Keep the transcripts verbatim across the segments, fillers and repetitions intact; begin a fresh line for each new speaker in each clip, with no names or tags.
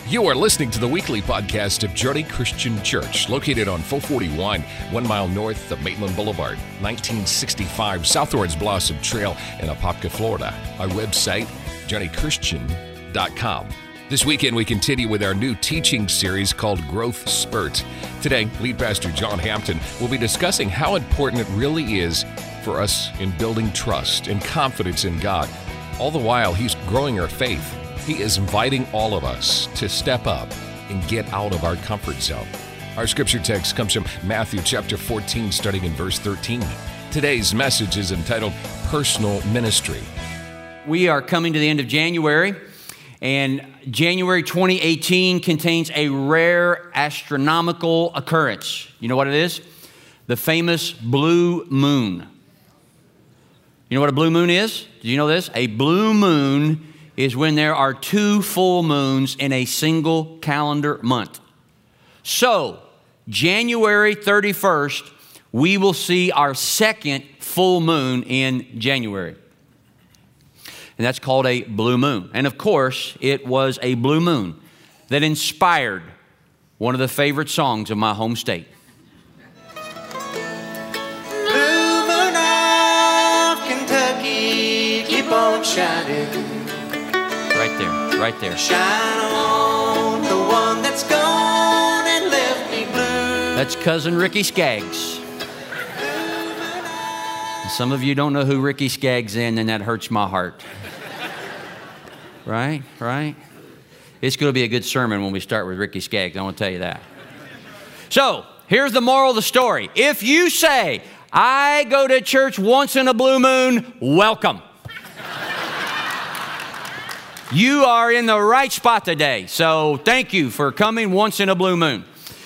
You are listening to the weekly podcast of Journey Christian Church, located on four forty-one, one mile north of Maitland Boulevard, nineteen sixty-five South Orange Blossom Trail in Apopka, Florida. Our website, journey christian dot com. This weekend, we continue with our new teaching series called Growth Spurt. Today, lead pastor John Hampton will be discussing how important it really is for us in building trust and confidence in God. All the while, he's growing our faith. He is inviting all of us to step up and get out of our comfort zone. Our scripture text comes from Matthew chapter fourteen, starting in verse thirteen. Today's message is entitled Personal Ministry.
We are coming to the end of January, and January twenty eighteen contains a rare astronomical occurrence. You know what it is? The famous blue moon. You know what a blue moon is? Do you know this? A blue moon is when there are two full moons in a single calendar month. So, January thirty-first, we will see our second full moon in January. And that's called a blue moon. And of course, it was a blue moon that inspired one of the favorite songs of my home state.
Blue moon of Kentucky, keep on shining.
Right there, right there.
Shine on the one that's gone and left me blue.
That's cousin Ricky Skaggs. And some of you don't know who Ricky Skaggs is, and that hurts my heart. Right, right. It's going to be a good sermon when we start with Ricky Skaggs, I want to tell you that. So, here's the moral of the story. If you say, I go to church once in a blue moon, welcome. You are in the right spot today. So thank you for coming once in a blue moon.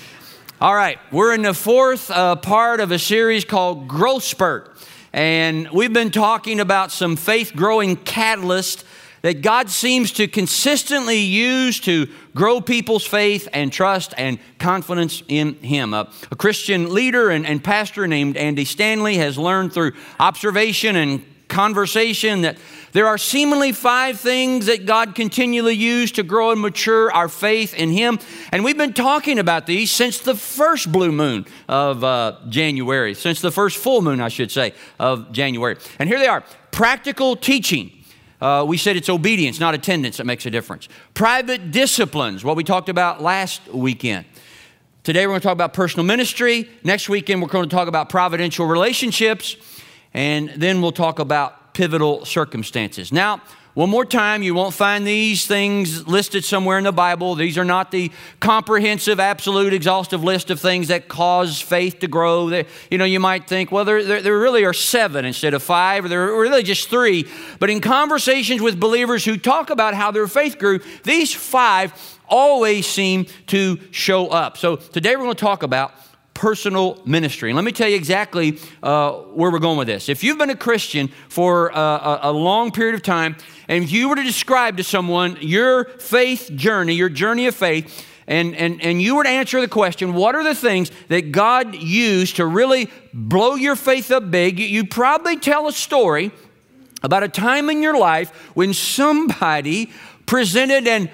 All right, we're in the fourth uh, part of a series called Growth Spurt. And we've been talking about some faith-growing catalysts that God seems to consistently use to grow people's faith and trust and confidence in Him. Uh, a Christian leader and, and pastor named Andy Stanley has learned through observation and conversation that there are seemingly five things that God continually used to grow and mature our faith in Him. And we've been talking about these since the first blue moon of uh, January, since the first full moon, I should say, of January. And here they are. Practical teaching. Uh, we said it's obedience, not attendance, that makes a difference. Private disciplines, what we talked about last weekend. Today we're going to talk about personal ministry. Next weekend we're going to talk about providential relationships. And then we'll talk about pivotal circumstances. Now, one more time, you won't find these things listed somewhere in the Bible. These are not the comprehensive, absolute, exhaustive list of things that cause faith to grow. They, you know, you might think, well, there, there, there really are seven instead of five, or there are really just three. But in conversations with believers who talk about how their faith grew, these five always seem to show up. So today we're going to talk about personal ministry. And let me tell you exactly uh, where we're going with this. If you've been a Christian for uh, a, a long period of time, and if you were to describe to someone your faith journey, your journey of faith, and, and, and you were to answer the question, what are the things that God used to really blow your faith up big, you, you probably tell a story about a time in your life when somebody presented an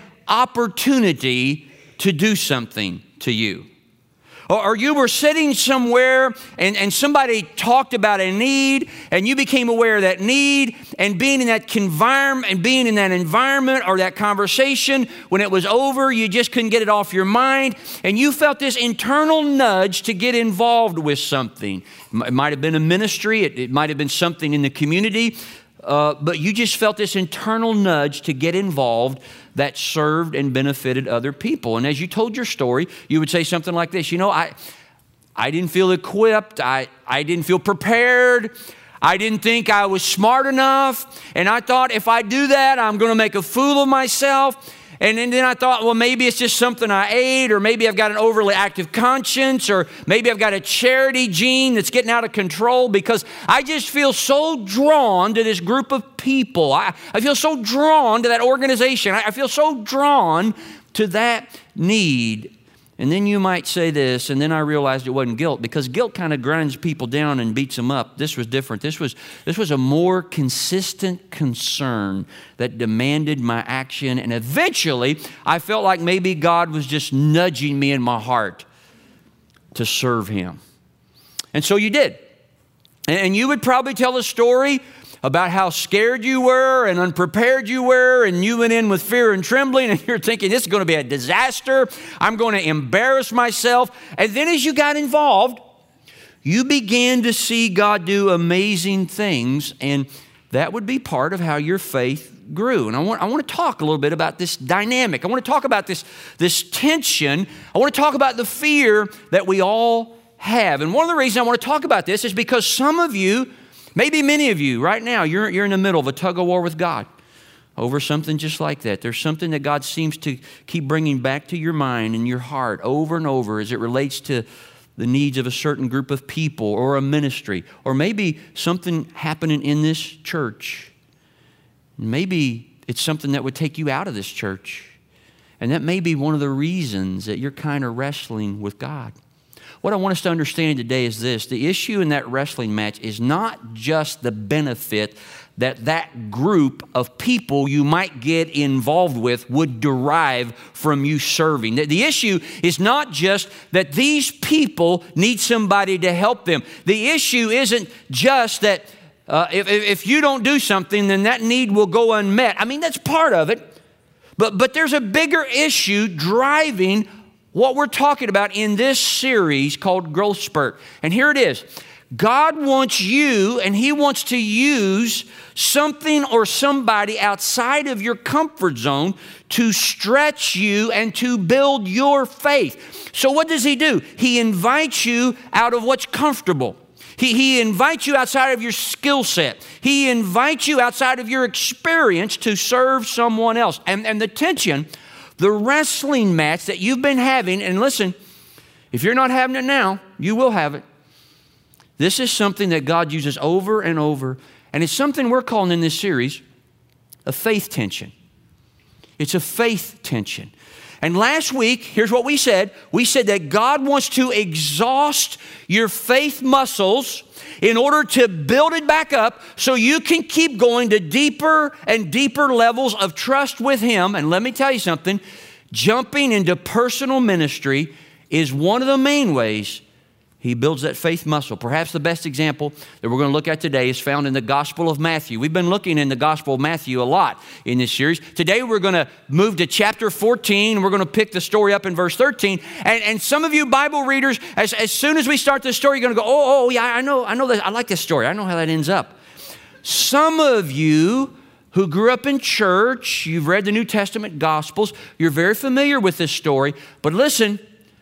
opportunity to do something to you. Or you were sitting somewhere and, and somebody talked about a need and you became aware of that need, and being in that environment and being in that environment or that conversation, when it was over, you just couldn't get it off your mind, and you felt this internal nudge to get involved with something. It might have been a ministry, it, it might have been something in the community, uh, but you just felt this internal nudge to get involved that served and benefited other people. And as you told your story, you would say something like this, you know, I I didn't feel equipped, I, I didn't feel prepared, I didn't think I was smart enough, and I thought if I do that, I'm going to make a fool of myself. And then I thought, well, maybe it's just something I ate, or maybe I've got an overly active conscience, or maybe I've got a charity gene that's getting out of control, because I just feel so drawn to this group of people. I, I feel so drawn to that organization. I, I feel so drawn to that need. And then you might say this, and then I realized it wasn't guilt, because guilt kind of grinds people down and beats them up. This was different. This was, this was a more consistent concern that demanded my action. And eventually, I felt like maybe God was just nudging me in my heart to serve Him. And so you did. And you would probably tell a story about how scared you were and unprepared you were, and you went in with fear and trembling, and you're thinking, this is going to be a disaster. I'm going to embarrass myself. And then as you got involved, you began to see God do amazing things, and that would be part of how your faith grew. And I want, I want to talk a little bit about this dynamic. I want to talk about this, this tension. I want to talk about the fear that we all have. And one of the reasons I want to talk about this is because some of you, maybe many of you right now, you're, you're in the middle of a tug of war with God over something just like that. There's something that God seems to keep bringing back to your mind and your heart over and over as it relates to the needs of a certain group of people or a ministry, or maybe something happening in this church. Maybe it's something that would take you out of this church. And that may be one of the reasons that you're kind of wrestling with God. What I want us to understand today is this: the issue in that wrestling match is not just the benefit that that group of people you might get involved with would derive from you serving. The issue is not just that these people need somebody to help them. The issue isn't just that uh, if, if you don't do something, then that need will go unmet. I mean, that's part of it. But, but there's a bigger issue driving what we're talking about in this series called Growth Spurt. And here it is. God wants you, and He wants to use something or somebody outside of your comfort zone to stretch you and to build your faith. So what does He do? He invites you out of what's comfortable. He, he invites you outside of your skill set. He invites you outside of your experience to serve someone else. And, and the tension, the wrestling match that you've been having, and listen, if you're not having it now, you will have it. This is something that God uses over and over, and it's something we're calling in this series a faith tension. It's a faith tension. And last week, here's what we said. We said that God wants to exhaust your faith muscles in order to build it back up so you can keep going to deeper and deeper levels of trust with Him. And let me tell you something, jumping into personal ministry is one of the main ways He builds that faith muscle. Perhaps the best example that we're going to look at today is found in the Gospel of Matthew. We've been looking in the Gospel of Matthew a lot in this series. Today we're going to move to chapter fourteen. We're going to pick the story up in verse thirteen. And, and some of you Bible readers, as, as soon as we start this story, you're going to go, oh, oh, yeah, I know, I know that. I like this story. I know how that ends up. Some of you who grew up in church, you've read the New Testament Gospels, you're very familiar with this story. But listen,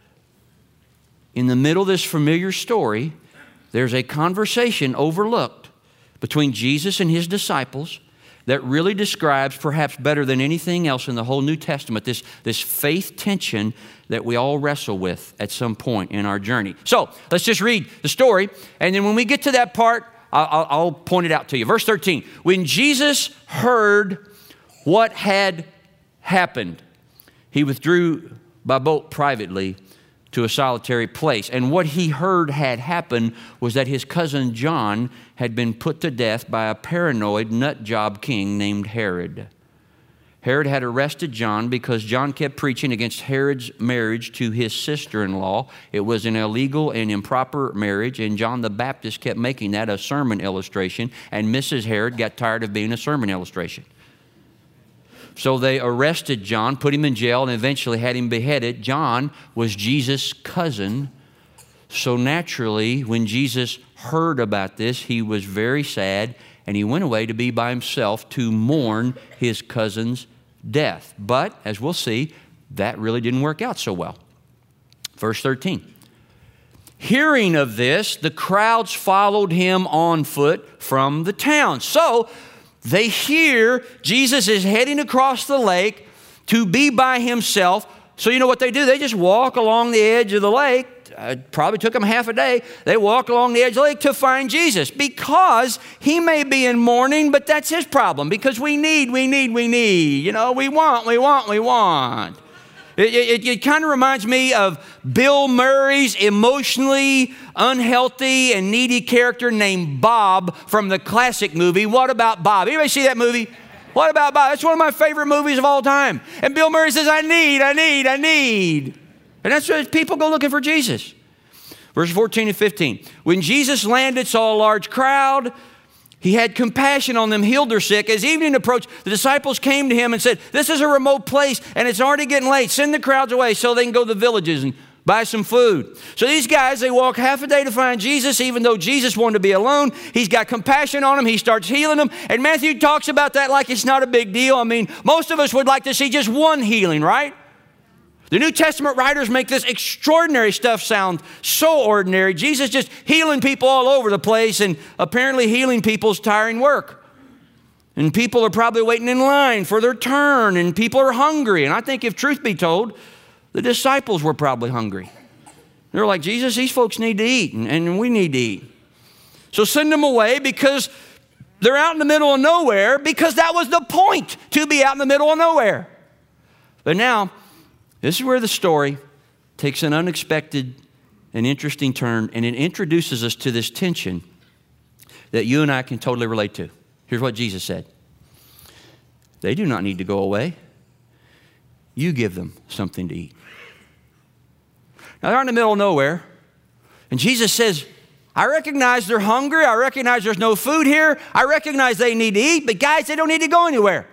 in the middle of this familiar story, there's a conversation overlooked between Jesus and His disciples that really describes, perhaps better than anything else in the whole New Testament, this, this faith tension that we all wrestle with at some point in our journey. So let's just read the story, and then when we get to that part, I'll, I'll point it out to you. Verse thirteen, when Jesus heard what had happened, He withdrew by boat privately to a solitary place. And what He heard had happened was that His cousin John had been put to death by a paranoid nut job king named Herod. Herod had arrested John because John kept preaching against Herod's marriage to his sister-in-law. It was an illegal and improper marriage, and John the Baptist kept making that a sermon illustration, and Missus Herod got tired of being a sermon illustration. So they arrested John, put him in jail, and eventually had him beheaded. John was Jesus' cousin. So naturally, when Jesus heard about this, He was very sad, and He went away to be by Himself to mourn His cousin's death. But, as we'll see, that really didn't work out so well. Verse thirteen. Hearing of this, the crowds followed Him on foot from the town. So they hear Jesus is heading across the lake to be by Himself. So you know what they do? They just walk along the edge of the lake. It probably took them half a day. They walk along the edge of the lake to find Jesus because He may be in mourning, but that's His problem because we need, we need, we need. You know, we want, we want, we want. It, it, it kind of reminds me of Bill Murray's emotionally unhealthy and needy character named Bob from the classic movie, What About Bob? Anybody see that movie? What About Bob? That's one of my favorite movies of all time. And Bill Murray says, I need, I need, I need. And that's why people go looking for Jesus. Verse fourteen and fifteen. When Jesus landed, saw a large crowd. He had compassion on them, healed their sick. As evening approached, the disciples came to him and said, this is a remote place and it's already getting late. Send the crowds away so they can go to the villages and buy some food. So these guys, they walk half a day to find Jesus, even though Jesus wanted to be alone. He's got compassion on them. He starts healing them. And Matthew talks about that like it's not a big deal. I mean, most of us would like to see just one healing, right? The New Testament writers make this extraordinary stuff sound so ordinary. Jesus just healing people all over the place, and apparently healing people's tiring work. And people are probably waiting in line for their turn, and people are hungry. And I think if truth be told, the disciples were probably hungry. They're like, Jesus, these folks need to eat, and, and we need to eat. So send them away because they're out in the middle of nowhere, because that was the point, to be out in the middle of nowhere. But now, this is where the story takes an unexpected and interesting turn, and it introduces us to this tension that you and I can totally relate to. Here's what Jesus said. They do not need to go away. You give them something to eat. Now, they're in the middle of nowhere, and Jesus says, I recognize they're hungry. I recognize there's no food here. I recognize they need to eat, but guys, they don't need to go anywhere.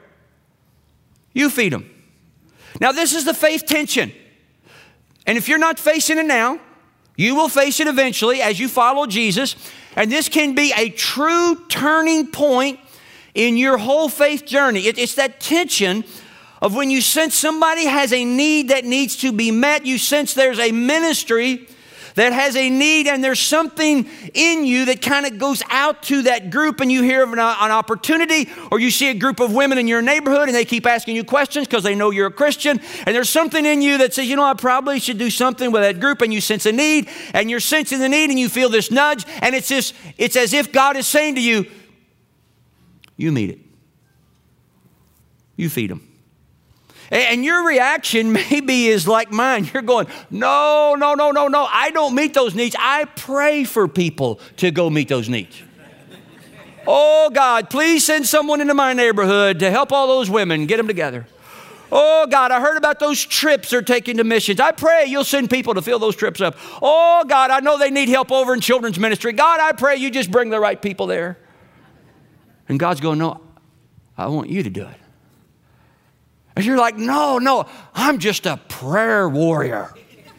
You feed them. Now, this is the faith tension. And if you're not facing it now, you will face it eventually as you follow Jesus. And this can be a true turning point in your whole faith journey. It, it's that tension of when you sense somebody has a need that needs to be met. You sense there's a ministry that has a need, and there's something in you that kind of goes out to that group, and you hear of an, an opportunity, or you see a group of women in your neighborhood and they keep asking you questions because they know you're a Christian, and there's something in you that says, you know, I probably should do something with that group, and you sense a need, and you're sensing the need, and you feel this nudge, and it's this, it's as if God is saying to you, you meet it. You feed them. And your reaction maybe is like mine. You're going, no, no, no, no, no. I don't meet those needs. I pray for people to go meet those needs. Oh, God, please send someone into my neighborhood to help all those women, get them together. Oh, God, I heard about those trips they're taking to missions. I pray you'll send people to fill those trips up. Oh, God, I know they need help over in children's ministry. God, I pray you just bring the right people there. And God's going, no, I want you to do it. And you're like, no, no, I'm just a prayer warrior.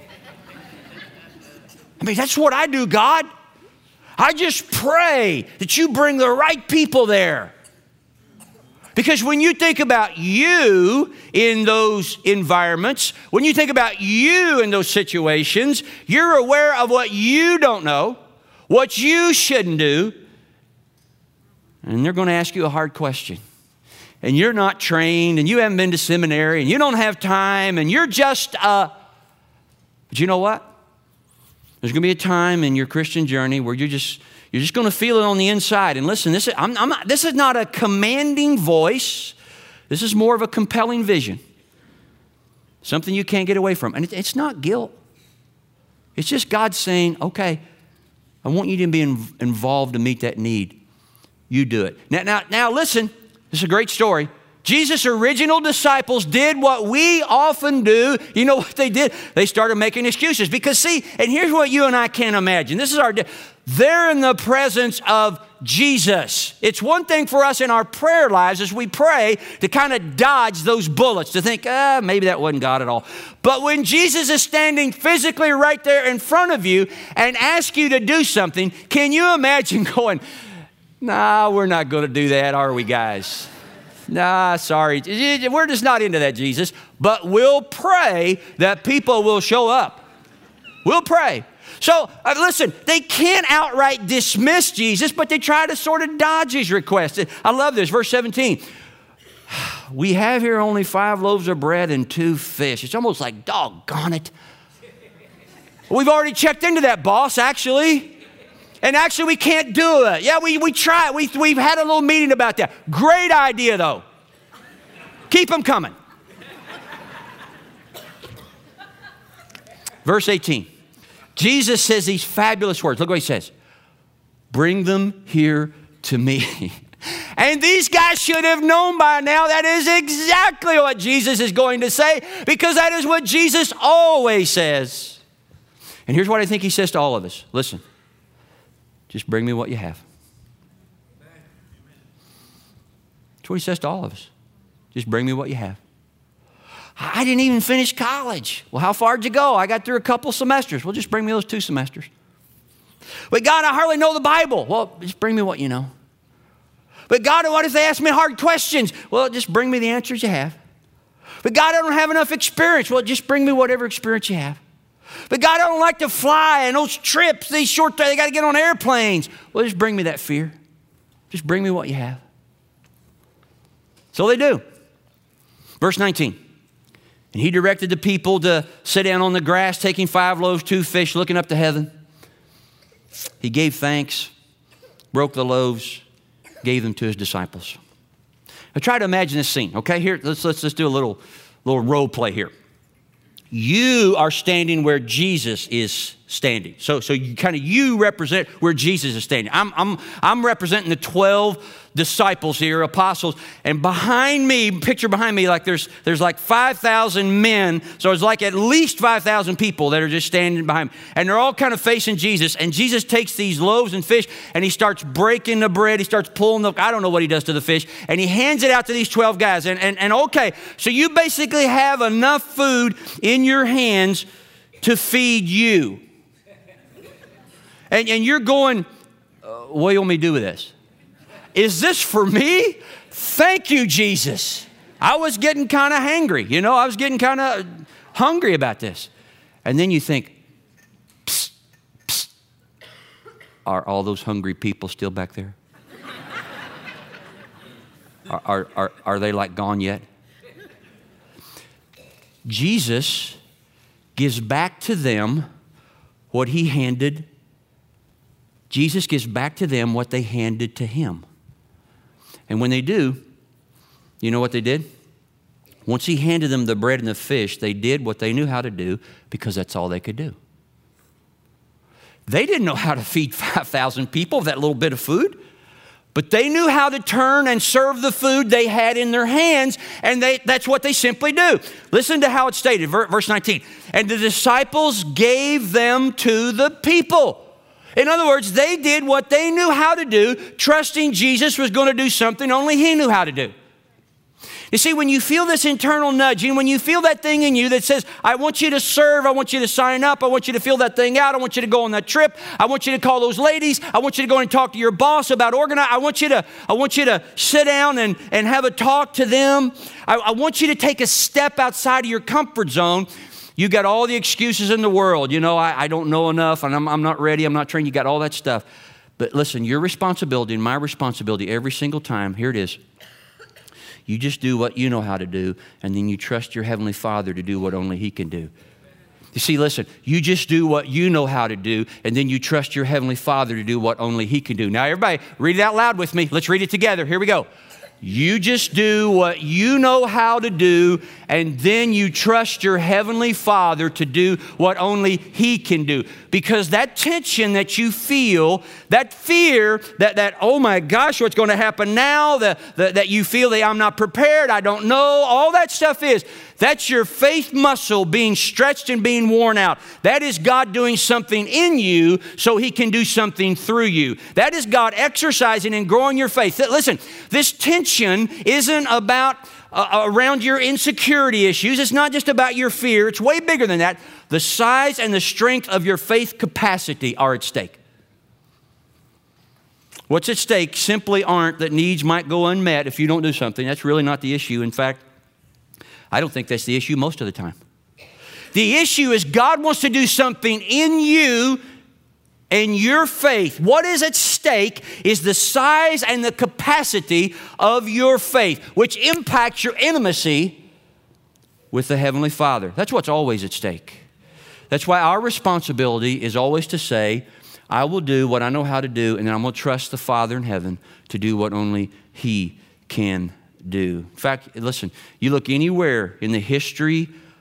I mean, that's what I do, God. I just pray that you bring the right people there. Because when you think about you in those environments, when you think about you in those situations, you're aware of what you don't know, what you shouldn't do, and they're going to ask you a hard question. And you're not trained, and you haven't been to seminary, and you don't have time, and you're just, uh, but you know what? There's going to be a time in your Christian journey where you're just, you're just going to feel it on the inside. And listen, this is, I'm, I'm not, this is not a commanding voice. This is more of a compelling vision. Something you can't get away from. And it, it's not guilt. It's just God saying, okay, I want you to be in, involved to meet that need. You do it. Now, now, now listen. This is a great story. Jesus' original disciples did what we often do. You know what they did? They started making excuses. Because see, and here's what you and I can't imagine. This is our, they're in the presence of Jesus. It's one thing for us in our prayer lives as we pray to kind of dodge those bullets, to think, ah, maybe that wasn't God at all. But when Jesus is standing physically right there in front of you and asks you to do something, can you imagine going, nah, we're not going to do that, are we, guys? Nah, sorry. We're just not into that, Jesus. But we'll pray that people will show up. We'll pray. So, uh, listen, they can't outright dismiss Jesus, but they try to sort of dodge his request. I love this, verse seventeen. We have here only five loaves of bread and two fish. It's almost like, doggone it. We've already checked into that, boss, actually. And actually, we can't do it. Yeah, we, we try it. We, we've had a little meeting about that. Great idea, though. Keep them coming. Verse eighteen. Jesus says these fabulous words. Look what he says. Bring them here to me. And these guys should have known by now that is exactly what Jesus is going to say, because that is what Jesus always says. And here's what I think he says to all of us. Listen, just bring me what you have. That's what he says to all of us. Just bring me what you have. I didn't even finish college. Well, how far did you go? I got through a couple semesters. Well, just bring me those two semesters. But God, I hardly know the Bible. Well, just bring me what you know. But God, what if they ask me hard questions? Well, just bring me the answers you have. But God, I don't have enough experience. Well, just bring me whatever experience you have. But God, I don't like to fly, and those trips, these short trips, they got to get on airplanes. Well, just bring me that fear. Just bring me what you have. So they do. Verse nineteen. And he directed the people to sit down on the grass, taking five loaves, two fish, looking up to heaven. He gave thanks, broke the loaves, gave them to his disciples. Now try to imagine this scene, okay? Here, let's, let's, let's do a little, little role play here. You are standing where Jesus is standing. So, so you kind of, you represent where Jesus is standing. I'm, I'm, I'm representing the twelve disciples here, apostles. And behind me, picture behind me, like there's, there's like five thousand men. So it's like at least five thousand people that are just standing behind me. And they're all kind of facing Jesus. And Jesus takes these loaves and fish and he starts breaking the bread. He starts pulling the, I don't know what he does to the fish. And he hands it out to these twelve guys. And, and, and okay, so you basically have enough food in your hands to feed you. And, and you're going, uh, what do you want me to do with this? Is this for me? Thank you, Jesus. I was getting kind of hangry. You know, I was getting kind of hungry about this. And then you think, psst, psst, are all those hungry people still back there? Are, are, are, are they like gone yet? Jesus gives back to them what he handed. Jesus gives back to them what they handed to him. And when they do, you know what they did? Once he handed them the bread and the fish, they did what they knew how to do because that's all they could do. They didn't know how to feed five thousand people with that little bit of food, but they knew how to turn and serve the food they had in their hands, and they, that's what they simply do. Listen to how it's stated, verse nineteen. And the disciples gave them to the people. In other words, they did what they knew how to do, trusting Jesus was going to do something only he knew how to do. You see, when you feel this internal nudging, when you feel that thing in you that says, I want you to serve, I want you to sign up, I want you to fill that thing out, I want you to go on that trip, I want you to call those ladies, I want you to go and talk to your boss about organizing, I want you to, I want you to sit down and, and have a talk to them. I, I want you to take a step outside of your comfort zone. You got all the excuses in the world. You know, I, I don't know enough, and I'm, I'm not ready, I'm not trained. You got all that stuff. But listen, your responsibility and my responsibility every single time, here it is. You just do what you know how to do, and then you trust your Heavenly Father to do what only he can do. You see, listen, you just do what you know how to do, and then you trust your Heavenly Father to do what only he can do. Now, everybody, read it out loud with me. Let's read it together. Here we go. You just do what you know how to do, and then you trust your Heavenly Father to do what only he can do. Because that tension that you feel, that fear, that, that oh my gosh, what's going to happen now, the, the, that you feel that I'm not prepared, I don't know, all that stuff is, that's your faith muscle being stretched and being worn out. That is God doing something in you so he can do something through you. That is God exercising and growing your faith. Listen, this tension isn't about uh, around your insecurity issues. It's not just about your fear. It's way bigger than that. The size and the strength of your faith capacity are at stake. What's at stake simply aren't that needs might go unmet if you don't do something. That's really not the issue. In fact, I don't think that's the issue most of the time. The issue is God wants to do something in you and your faith. What is at stake is the size and the capacity of your faith, which impacts your intimacy with the Heavenly Father. That's what's always at stake. That's why our responsibility is always to say, I will do what I know how to do, and then I'm going to trust the Father in heaven to do what only he can do. In fact, listen, you look anywhere in the history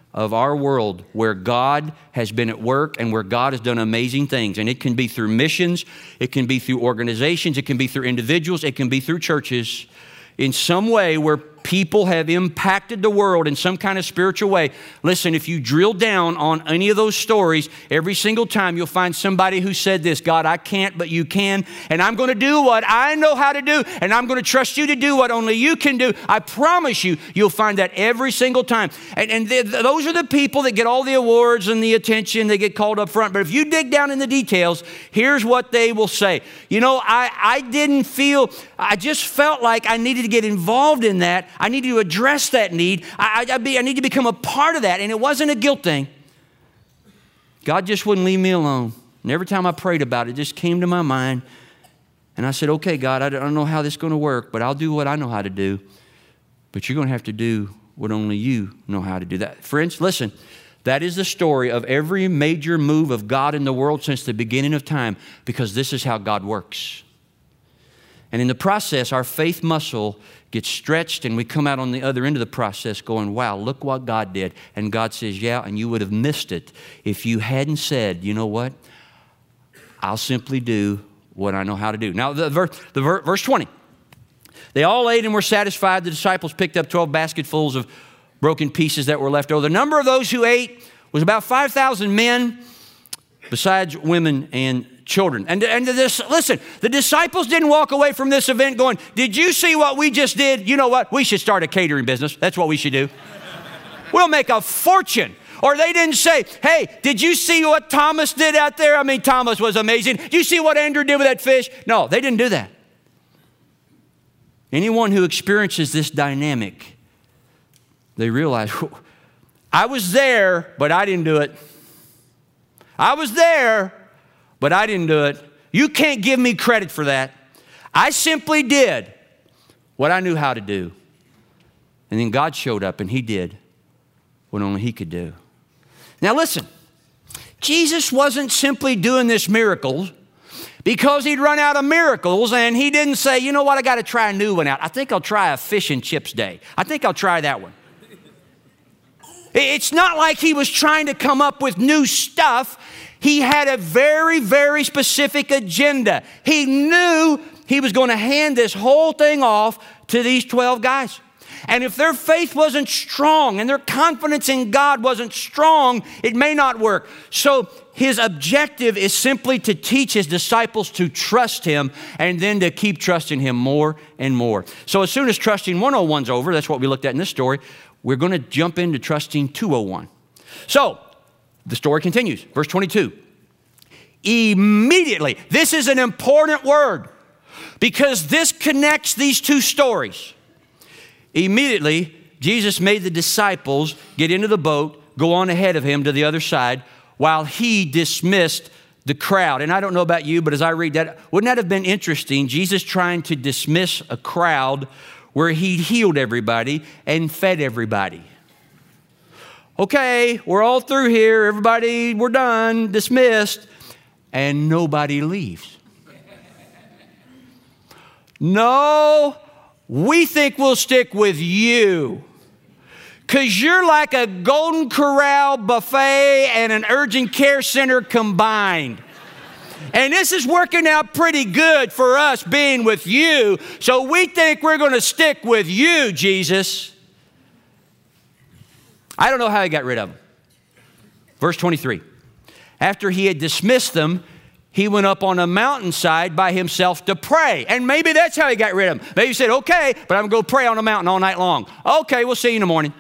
of our world where God has been at work and where God has done amazing things. And it can be through missions, it can be through organizations, it can be through individuals, it can be through churches. In some way where people have impacted the world in some kind of spiritual way. Listen, if you drill down on any of those stories, every single time you'll find somebody who said this, God, I can't, but you can, and I'm going to do what I know how to do, and I'm going to trust you to do what only you can do. I promise you, you'll find that every single time. And, and th- those are the people that get all the awards and the attention, they get called up front. But if you dig down in the details, here's what they will say. You know, I, I didn't feel, I just felt like I needed to get involved in that. I need to address that need. I, I, I, be, I need to become a part of that. And it wasn't a guilt thing. God just wouldn't leave me alone. And every time I prayed about it, it just came to my mind. And I said, okay, God, I don't know how this is going to work, but I'll do what I know how to do. But you're going to have to do what only you know how to do. That, friends, listen, that is the story of every major move of God in the world since the beginning of time, because this is how God works. And in the process, our faith muscle gets stretched, and we come out on the other end of the process going, wow, look what God did. And God says, yeah, and you would have missed it if you hadn't said, you know what? I'll simply do what I know how to do. Now, the, verse, the ver, verse twenty. They all ate and were satisfied. The disciples picked up twelve basketfuls of broken pieces that were left over. The number of those who ate was about five thousand men, besides women and children. And, and this, listen, the disciples didn't walk away from this event going, did you see what we just did? You know what? We should start a catering business. That's what we should do. We'll make a fortune. Or they didn't say, hey, did you see what Thomas did out there? I mean, Thomas was amazing. Did you see what Andrew did with that fish? No, they didn't do that. Anyone who experiences this dynamic, they realize, I was there, but I didn't do it. I was there, but I didn't do it. You can't give me credit for that. I simply did what I knew how to do. And then God showed up and he did what only he could do. Now listen, Jesus wasn't simply doing this miracle because he'd run out of miracles, and he didn't say, you know what, I got to try a new one out. I think I'll try a fish and chips day. I think I'll try that one. It's not like he was trying to come up with new stuff. He had a very, very specific agenda. He knew he was going to hand this whole thing off to these twelve guys. And if their faith wasn't strong and their confidence in God wasn't strong, it may not work. So his objective is simply to teach his disciples to trust him and then to keep trusting him more and more. So as soon as trusting one oh one's over, that's what we looked at in this story, we're going to jump into trusting two oh one. So the story continues. Verse twenty-two. Immediately. This is an important word because this connects these two stories. Immediately, Jesus made the disciples get into the boat, go on ahead of him to the other side, while he dismissed the crowd. And I don't know about you, but as I read that, wouldn't that have been interesting? Jesus trying to dismiss a crowd where he healed everybody and fed everybody. Okay, we're all through here. Everybody, we're done, dismissed. And nobody leaves. No, we think we'll stick with you because you're like a Golden Corral buffet and an urgent care center combined. And this is working out pretty good for us being with you. So we think we're going to stick with you, Jesus. I don't know how he got rid of them. Verse twenty-three. After he had dismissed them, he went up on a mountainside by himself to pray. And maybe that's how he got rid of them. Maybe he said, okay, but I'm going to go pray on a mountain all night long. Okay, we'll see you in the morning.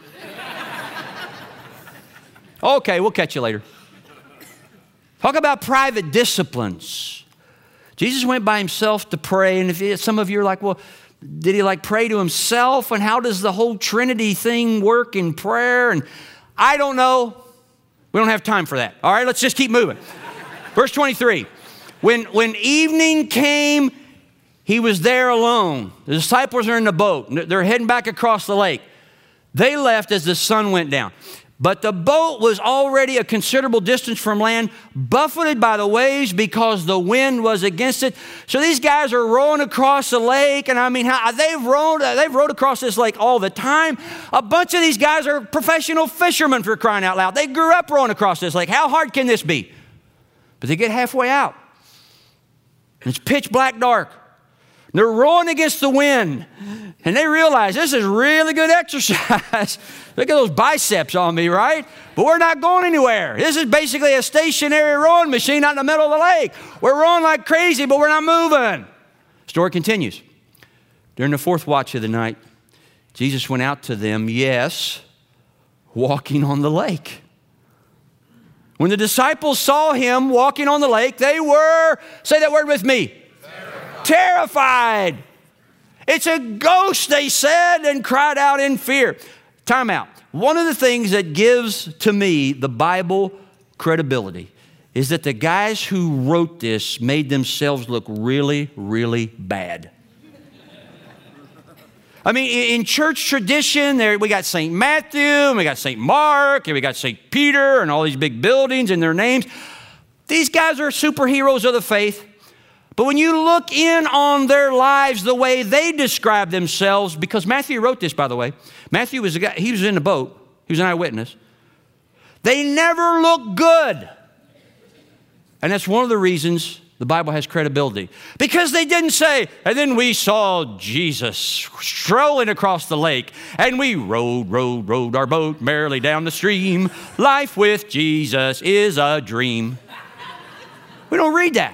Okay, we'll catch you later. Talk about private disciplines. Jesus went by himself to pray. And if some of you are like, well, did he like pray to himself? And how does the whole Trinity thing work in prayer? And I don't know. We don't have time for that. All right, let's just keep moving. Verse twenty-three. When, when evening came, he was there alone. The disciples are in the boat. They're heading back across the lake. They left as the sun went down. But the boat was already a considerable distance from land, buffeted by the waves because the wind was against it. So these guys are rowing across the lake, and I mean, how, they've rowed, they've rowed across this lake all the time. A bunch of these guys are professional fishermen, for crying out loud. They grew up rowing across this lake. How hard can this be? But they get halfway out. It's pitch black dark. They're rowing against the wind, and they realize this is really good exercise. Look at those biceps on me, right? But we're not going anywhere. This is basically a stationary rowing machine out in the middle of the lake. We're rowing like crazy, but we're not moving. Story continues. During the fourth watch of the night, Jesus went out to them, yes, walking on the lake. When the disciples saw him walking on the lake, they were, say that word with me, terrified. It's a ghost, they said, and cried out in fear. Time out. One of the things that gives to me the Bible credibility is that the guys who wrote this made themselves look really, really bad. I mean, in church tradition, there we got Saint Matthew, and we got Saint Mark, and we got Saint Peter, and all these big buildings and their names. These guys are superheroes of the faith. But when you look in on their lives the way they describe themselves, because Matthew wrote this, by the way. Matthew was a guy, he was in the boat. He was an eyewitness. They never look good. And that's one of the reasons the Bible has credibility. Because they didn't say, and then we saw Jesus strolling across the lake, and we rowed, rowed, rowed our boat merrily down the stream. Life with Jesus is a dream. We don't read that.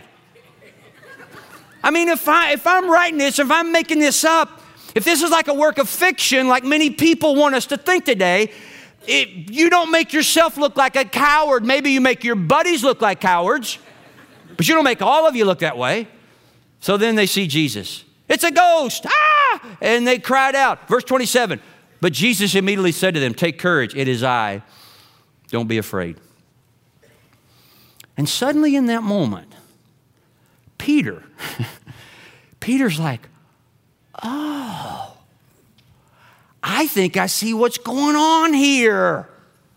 I mean, if, I, if I'm writing this, if I'm making this up, if this is like a work of fiction, like many people want us to think today, it, you don't make yourself look like a coward. Maybe you make your buddies look like cowards, but you don't make all of you look that way. So then they see Jesus. It's a ghost. Ah! And they cried out. Verse twenty-seven, but Jesus immediately said to them, take courage, it is I. Don't be afraid. And suddenly in that moment, Peter, Peter's like, oh, I think I see what's going on here.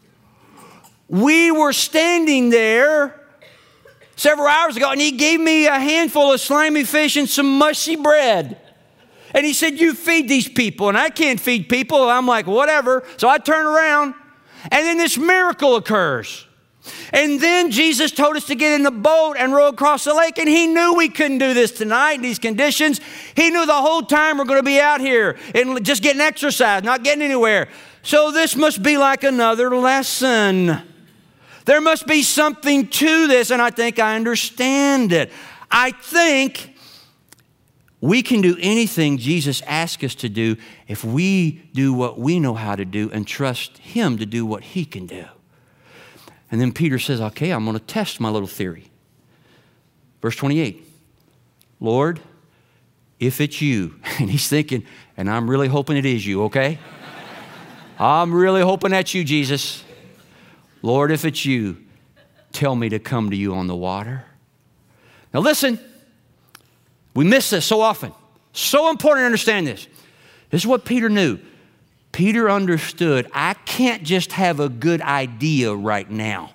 We were standing there several hours ago, and he gave me a handful of slimy fish and some mushy bread. And he said, you feed these people, and I can't feed people. I'm like, whatever. So I turn around, and then this miracle occurs. And then Jesus told us to get in the boat and row across the lake, and he knew we couldn't do this tonight in these conditions. He knew the whole time we're going to be out here and just getting exercise, not getting anywhere. So this must be like another lesson. There must be something to this, and I think I understand it. I think we can do anything Jesus asks us to do if we do what we know how to do and trust him to do what he can do. And then Peter says, okay, I'm going to test my little theory. Verse twenty-eight, Lord, if it's you, and he's thinking, and I'm really hoping it is you, okay? I'm really hoping that's you, Jesus. Lord, if it's you, tell me to come to you on the water. Now listen, we miss this so often. So important to understand this. This is what Peter knew. Peter understood, I can't just have a good idea right now.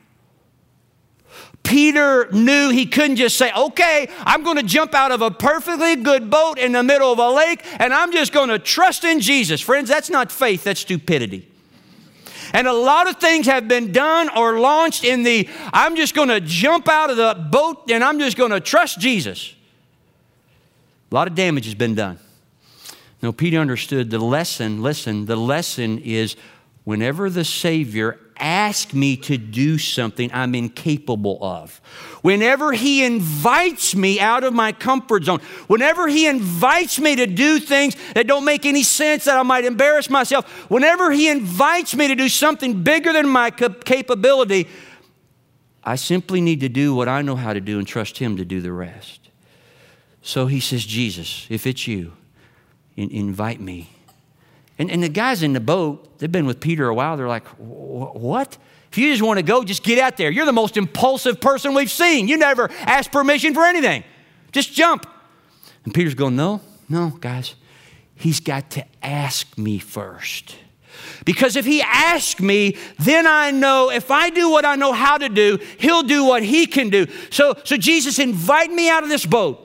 Peter knew he couldn't just say, okay, I'm going to jump out of a perfectly good boat in the middle of a lake, and I'm just going to trust in Jesus. Friends, that's not faith, that's stupidity. And a lot of things have been done or launched in the, I'm just going to jump out of the boat and I'm just going to trust Jesus. A lot of damage has been done. No, Peter understood the lesson. Listen, the lesson is whenever the Savior asks me to do something I'm incapable of, whenever he invites me out of my comfort zone, whenever he invites me to do things that don't make any sense, that I might embarrass myself, whenever he invites me to do something bigger than my capability, I simply need to do what I know how to do and trust him to do the rest. So he says, Jesus, if it's you, In, invite me. And, and the guys in the boat, they've been with Peter a while. They're like, what? If you just want to go, just get out there. You're the most impulsive person we've seen. You never ask permission for anything. Just jump. And Peter's going, no, no, guys. He's got to ask me first. Because if he asks me, then I know if I do what I know how to do, he'll do what he can do. So, so Jesus invited me out of this boat.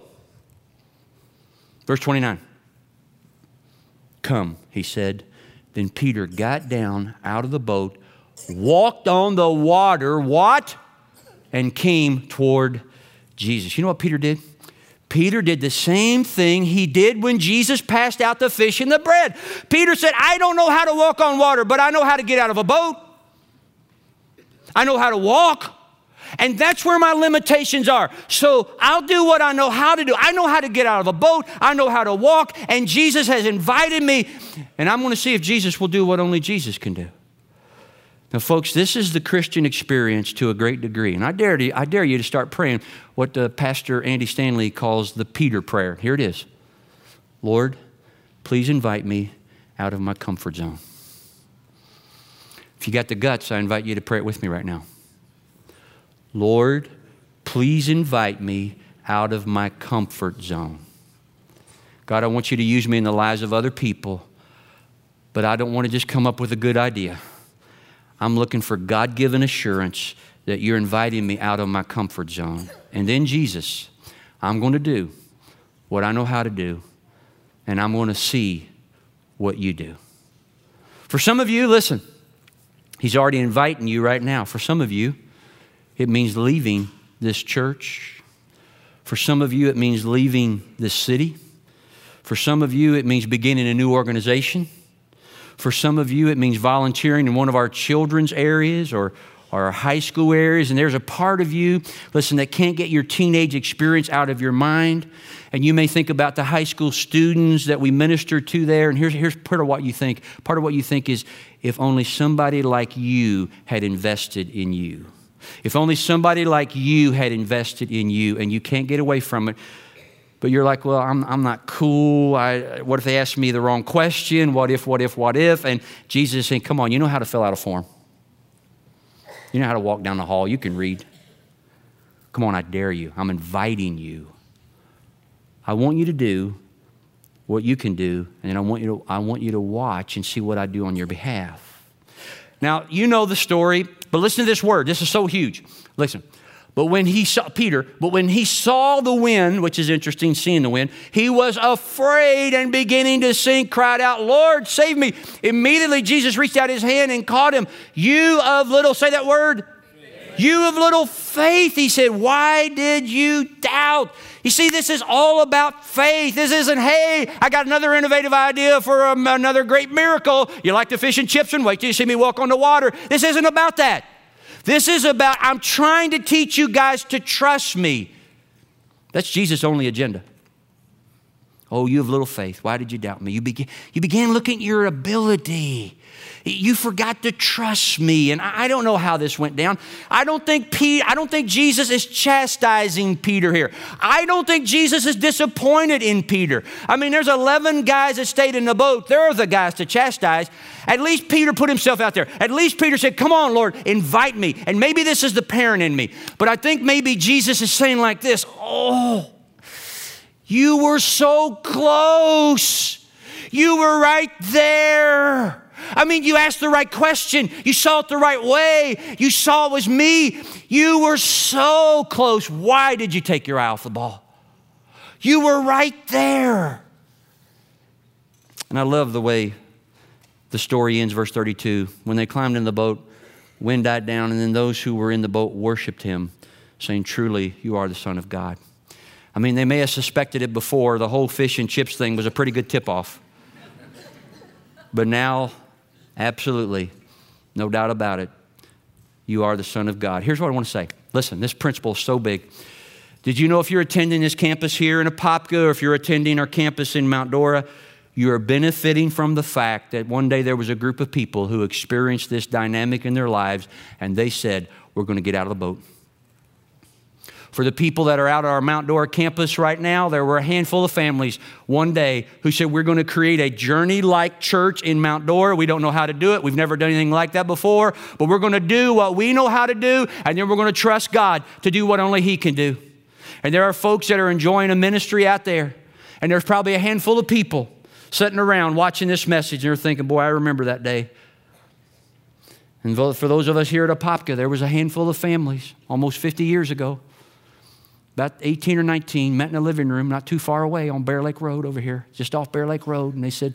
Verse twenty-nine. Come, he said. Then Peter got down out of the boat, walked on the water, what? And came toward Jesus. You know what Peter did? Peter did the same thing he did when Jesus passed out the fish and the bread. Peter said, I don't know how to walk on water, but I know how to get out of a boat. I know how to walk. And that's where my limitations are. So I'll do what I know how to do. I know how to get out of a boat. I know how to walk. And Jesus has invited me. And I'm going to see if Jesus will do what only Jesus can do. Now, folks, this is the Christian experience to a great degree. And I dare, to, I dare you to start praying what the Pastor Andy Stanley calls the Peter prayer. Here it is. Lord, please invite me out of my comfort zone. If you got the guts, I invite you to pray it with me right now. Lord, please invite me out of my comfort zone. God, I want you to use me in the lives of other people, but I don't want to just come up with a good idea. I'm looking for God-given assurance that you're inviting me out of my comfort zone. And then, Jesus, I'm going to do what I know how to do, and I'm going to see what you do. For some of you, listen, he's already inviting you right now. For some of you, it means leaving this church. For some of you, it means leaving this city. For some of you, it means beginning a new organization. For some of you, it means volunteering in one of our children's areas or, or our high school areas. And there's a part of you, listen, that can't get your teenage experience out of your mind. And you may think about the high school students that we minister to there. And here's, here's part of what you think. Part of what you think is, if only somebody like you had invested in you. If only somebody like you had invested in you, and you can't get away from it. But you're like, well, I'm, I'm not cool. I, what if they ask me the wrong question? What if, what if, what if? And Jesus is saying, come on, you know how to fill out a form. You know how to walk down the hall. You can read. Come on, I dare you. I'm inviting you. I want you to do what you can do, and I want you to, I want you to watch and see what I do on your behalf. Now, you know the story, but listen to this word. This is so huge. Listen. But when he saw, Peter, but when he saw the wind, which is interesting, seeing the wind, he was afraid and beginning to sink, cried out, Lord, save me. Immediately, Jesus reached out his hand and caught him. You of little, say that word. Faith. You of little faith, he said, why did you doubt? You see, this is all about faith. This isn't, hey, I got another innovative idea for um, another great miracle. You like the fish and chips and wait till you see me walk on the water. This isn't about that. This is about, I'm trying to teach you guys to trust me. That's Jesus' only agenda. Oh, you have little faith. Why did you doubt me? You began, you began looking at your ability. You forgot to trust me. And I don't know how this went down. I don't think Pete, I don't think Jesus is chastising Peter here. I don't think Jesus is disappointed in Peter. I mean, there's eleven guys that stayed in the boat. They're the guys to chastise. At least Peter put himself out there. At least Peter said, come on, Lord, invite me. And maybe this is the parent in me. But I think maybe Jesus is saying like this, oh, you were so close. You were right there. I mean, you asked the right question. You saw it the right way. You saw it was me. You were so close. Why did you take your eye off the ball? You were right there. And I love the way the story ends, verse thirty-two. When they climbed in the boat, wind died down, and then those who were in the boat worshiped him, saying, truly, you are the Son of God. I mean, they may have suspected it before. The whole fish and chips thing was a pretty good tip-off. But now, absolutely, no doubt about it, you are the Son of God. Here's what I want to say. Listen, this principle is so big. Did you know if you're attending this campus here in Apopka, or if you're attending our campus in Mount Dora, you are benefiting from the fact that one day there was a group of people who experienced this dynamic in their lives, and they said, we're going to get out of the boat. For the people that are out at our Mount Dora campus right now, there were a handful of families one day who said, we're going to create a journey-like church in Mount Dora. We don't know how to do it. We've never done anything like that before, but we're going to do what we know how to do, and then we're going to trust God to do what only he can do. And there are folks that are enjoying a ministry out there, and there's probably a handful of people sitting around watching this message, and you're thinking, boy, I remember that day. And for those of us here at Apopka, there was a handful of families almost fifty years ago, about eighteen or nineteen, met in a living room not too far away on Bear Lake Road over here, just off Bear Lake Road. And they said,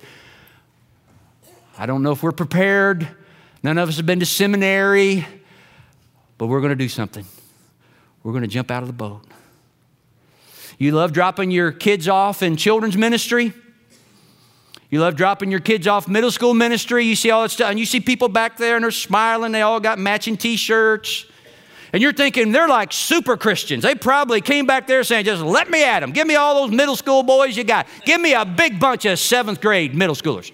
I don't know if we're prepared. None of us have been to seminary, but we're going to do something. We're going to jump out of the boat. You love dropping your kids off in children's ministry. You love dropping your kids off middle school ministry. You see all that stuff, and you see people back there, and they're smiling. They all got matching T-shirts. And you're thinking, they're like super Christians. They probably came back there saying, just let me at them. Give me all those middle school boys you got. Give me a big bunch of seventh grade middle schoolers.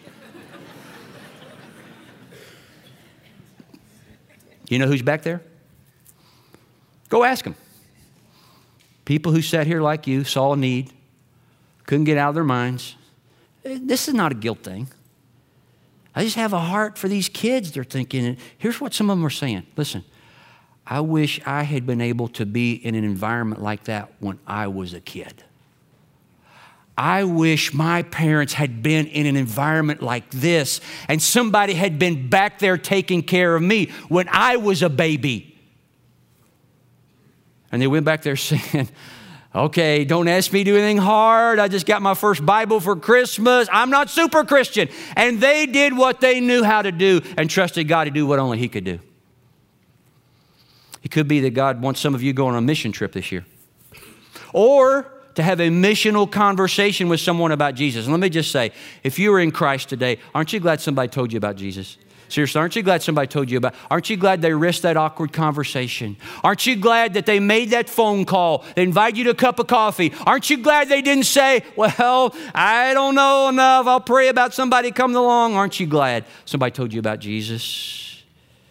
You know who's back there? Go ask them. People who sat here like you, saw a need, couldn't get out of their minds. This is not a guilt thing. I just have a heart for these kids. They're thinking, here's what some of them are saying. Listen, I wish I had been able to be in an environment like that when I was a kid. I wish my parents had been in an environment like this and somebody had been back there taking care of me when I was a baby. And they went back there saying, okay, don't ask me to do anything hard. I just got my first Bible for Christmas. I'm not super Christian. And they did what they knew how to do and trusted God to do what only He could do. It could be that God wants some of you going on a mission trip this year. Or to have a missional conversation with someone about Jesus. And let me just say, if you are in Christ today, aren't you glad somebody told you about Jesus? Seriously, aren't you glad somebody told you about, aren't you glad they risked that awkward conversation? Aren't you glad that they made that phone call? They invited you to a cup of coffee. Aren't you glad they didn't say, well, I don't know enough. I'll pray about somebody coming along. Aren't you glad somebody told you about Jesus?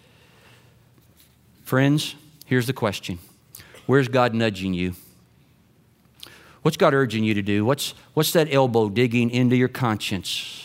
Friends, here's the question. Where's God nudging you? What's God urging you to do? What's, what's that elbow digging into your conscience?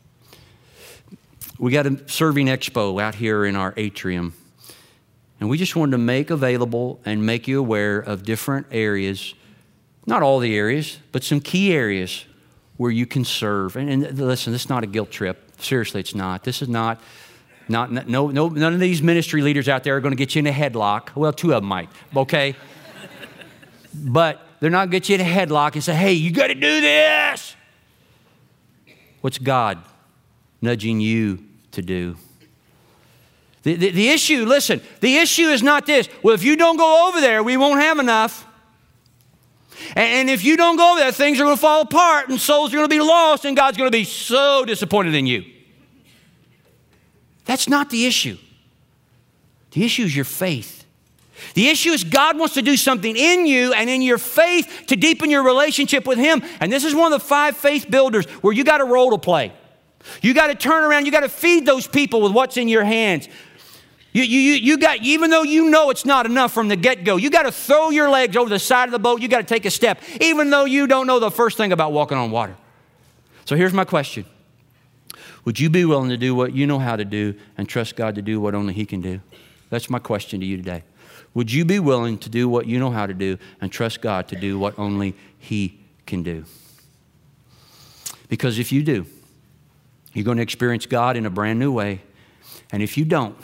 We got a serving expo out here in our atrium. And we just wanted to make available and make you aware of different areas, not all the areas, but some key areas where you can serve. And, and listen, this is not a guilt trip. Seriously, it's not. This is not, not no, no, none of these ministry leaders out there are going to get you in a headlock. Well, two of them might, okay? But they're not going to get you in a headlock and say, hey, you got to do this. What's God nudging you to do? The, the, the issue, listen, the issue is not this. Well, if you don't go over there, we won't have enough. And, and if you don't go over there, things are going to fall apart and souls are going to be lost and God's going to be so disappointed in you. That's not the issue. The issue is your faith. The issue is God wants to do something in you and in your faith to deepen your relationship with Him. And this is one of the five faith builders where you got a role to play. You got to turn around. You got to feed those people with what's in your hands. You, you, you got, even though you know it's not enough from the get-go, you got to throw your legs over the side of the boat. You got to take a step, even though you don't know the first thing about walking on water. So here's my question. Would you be willing to do what you know how to do and trust God to do what only He can do? That's my question to you today. Would you be willing to do what you know how to do and trust God to do what only He can do? Because if you do, you're going to experience God in a brand new way. And if you don't,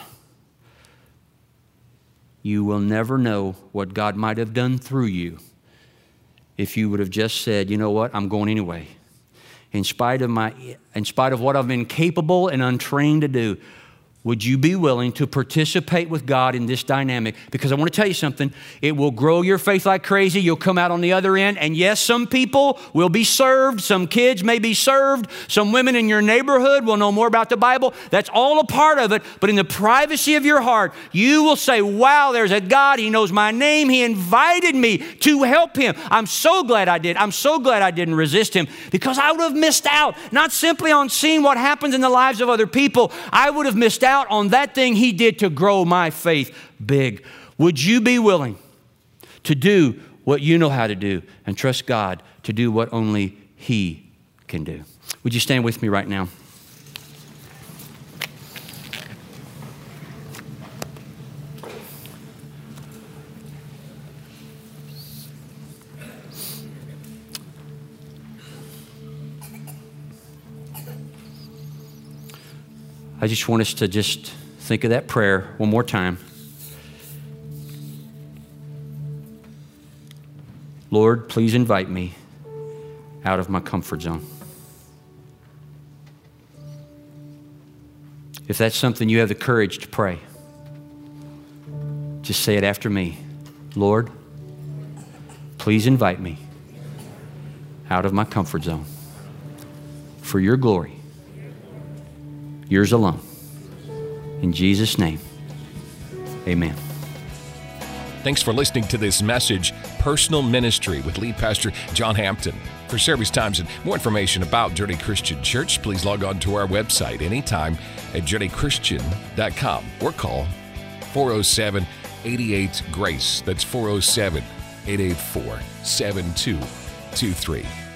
you will never know what God might have done through you if you would have just said, you know what, I'm going anyway. In spite of my, in spite of what I've been capable and untrained to do, would you be willing to participate with God in this dynamic? Because I want to tell you something. It will grow your faith like crazy. You'll come out on the other end. And yes, some people will be served. Some kids may be served. Some women in your neighborhood will know more about the Bible. That's all a part of it. But in the privacy of your heart, you will say, wow, there's a God. He knows my name. He invited me to help Him. I'm so glad I did. I'm so glad I didn't resist Him because I would have missed out, not simply on seeing what happens in the lives of other people. I would have missed out on that thing He did to grow my faith big. Would you be willing to do what you know how to do and trust God to do what only He can do? Would you stand with me right now? I just want us to just think of that prayer one more time. Lord, please invite me out of my comfort zone. If that's something you have the courage to pray, just say it after me. Lord, please invite me out of my comfort zone for your glory, yours alone. In Jesus' name, amen.
Thanks for listening to this message, Personal Ministry with Lead Pastor John Hampton. For service times and more information about Journey Christian Church, please log on to our website anytime at journey christian dot com or call four oh seven, eight eight, GRACE. That's four oh seven, eight eight four, seven two two three.